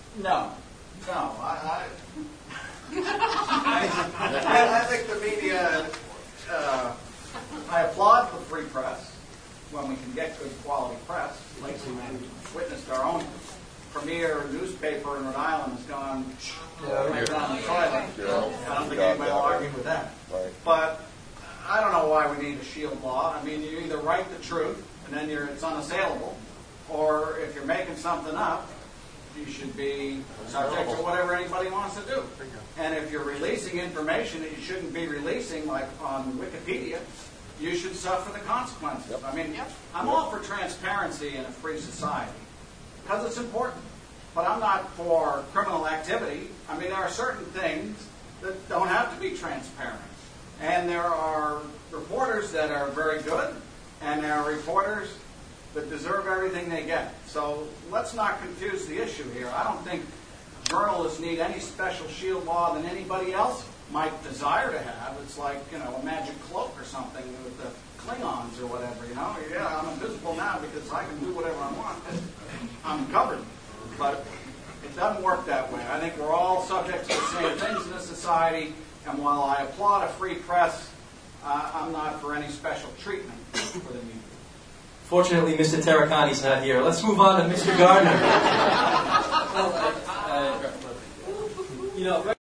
No. I think the media, I applaud the free press when we can get good quality press. Lately, we've witnessed our own premier newspaper in Rhode Island has gone right down the toilet. I don't think anybody will argue with that. Right. But I don't know why we need a shield law. I mean, you either write the truth and then it's unassailable, or if you're making something up, you should be subject to whatever anybody wants to do. And if you're releasing information that you shouldn't be releasing, like on Wikipedia, you should suffer the consequences. I mean, I'm all for transparency in a free society because it's important. But I'm not for criminal activity. I mean, there are certain things that don't have to be transparent. And there are reporters that are very good, and there are reporters that deserve everything they get. So let's not confuse the issue here. I don't think journalists need any special shield law than anybody else might desire to have. It's like, a magic cloak or something with the Klingons or whatever, Yeah, I'm invisible now because I can do whatever I want. I'm covered. But it doesn't work that way. I think we're all subject to the same things in this society, and while I applaud a free press, I'm not for any special treatment for the media. Fortunately, Mr. Terracani's not here. Let's move on to Mr. Gardner. Well,